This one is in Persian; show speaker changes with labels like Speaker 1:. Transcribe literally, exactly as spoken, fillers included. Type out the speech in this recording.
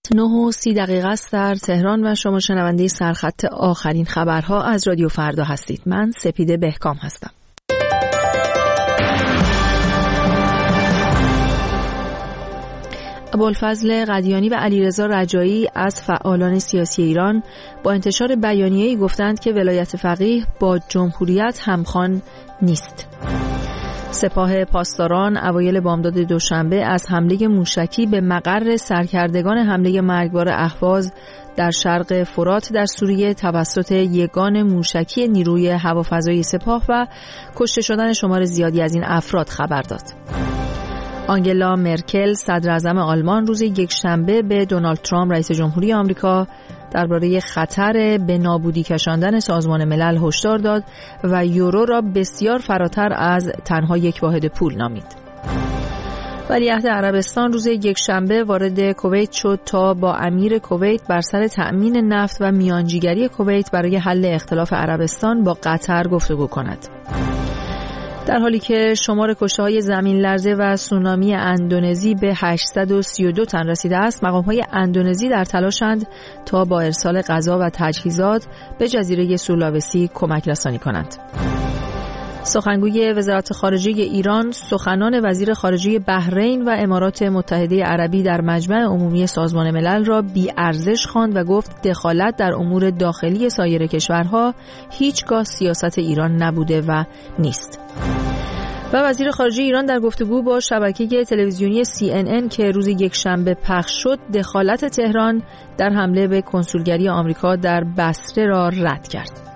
Speaker 1: نه و سی دقیقه است در تهران و شما شنونده سرخط آخرین خبرها از رادیو فردا هستید. من سپیده بهکام هستم. ابوالفضل قدیانی و علیرضا رجایی از فعالان سیاسی ایران با انتشار بیانیه‌ای گفتند که ولایت فقیه با جمهوریت همخوان نیست. سپاه پاسداران اوایل بامداد دوشنبه از حمله موشکی به مقر سرکردگان حمله مرگبار اهواز در شرق فرات در سوریه توسط یگان موشکی نیروی هوافضایی سپاه و کشته شدن شمار زیادی از این افراد خبر داد. آنگلا مرکل صدر اعظم آلمان روز یکشنبه به دونالد ترامپ رئیس جمهوری آمریکا درباره خطر به نابودی کشاندن سازمان ملل هشدار داد و یورو را بسیار فراتر از تنها یک واحد پول نامید. ولیعهد عربستان روز یکشنبه وارد کویت شد تا با امیر کویت بر سر تأمین نفت و میانجیگری کویت برای حل اختلاف عربستان با قطر گفتگو کند. در حالی که شمار کشته‌های زمین لرزه و سونامی اندونزی به هشتصد و سی و دو تن رسیده است، مقام‌های اندونزی در تلاشند تا با ارسال غذا و تجهیزات به جزیره سولاوسی کمک رسانی کنند. سخنگوی وزارت خارجه ایران سخنان وزیر خارجه بحرین و امارات متحده عربی در مجمع عمومی سازمان ملل را بی‌ارزش خواند و گفت دخالت در امور داخلی سایر کشورها هیچگاه سیاست ایران نبوده و نیست. و وزیر خارجه ایران در گفتگو با شبکه تلویزیونی سی ان ان که روز یکشنبه پخش شد، دخالت تهران در حمله به کنسولگری آمریکا در بصره را رد کرد.